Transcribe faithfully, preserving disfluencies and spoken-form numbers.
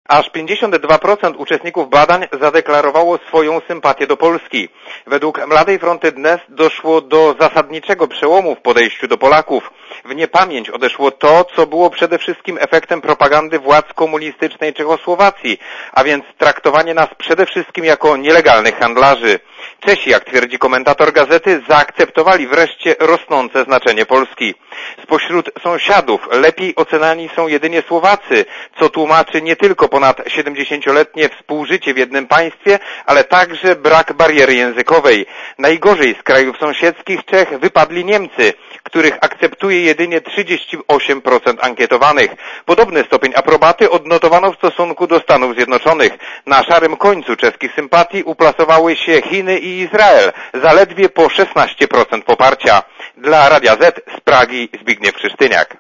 Aż pięćdziesiąt dwa procent uczestników badań zadeklarowało swoją sympatię do Polski. Według Mladej Fronty Dnes doszło do zasadniczego przełomu w podejściu do Polaków. W niepamięć odeszło to, co było przede wszystkim efektem propagandy władz komunistycznej Czechosłowacji, a więc traktowanie nas przede wszystkim jako nielegalnych handlarzy. Czesi, jak twierdzi komentator gazety, zaakceptowali wreszcie rosnące znaczenie Polski. Spośród sąsiadów lepiej oceniani są jedynie Słowacy, co tłumaczy nie tylko ponad siedemdziesięcioletnie współżycie w jednym państwie, ale także brak bariery językowej. Najgorzej z krajów sąsiedzkich Czech wypadli Niemcy, których akceptuje jedynie trzydzieści osiem procent ankietowanych. Podobny stopień aprobaty odnotowano w stosunku do Stanów Zjednoczonych. Na szarym końcu czeskich sympatii uplasowały się Chiny i Izrael, zaledwie po szesnaście procent poparcia. Dla Radia Z z Pragi Zbigniew Krzysztyniak.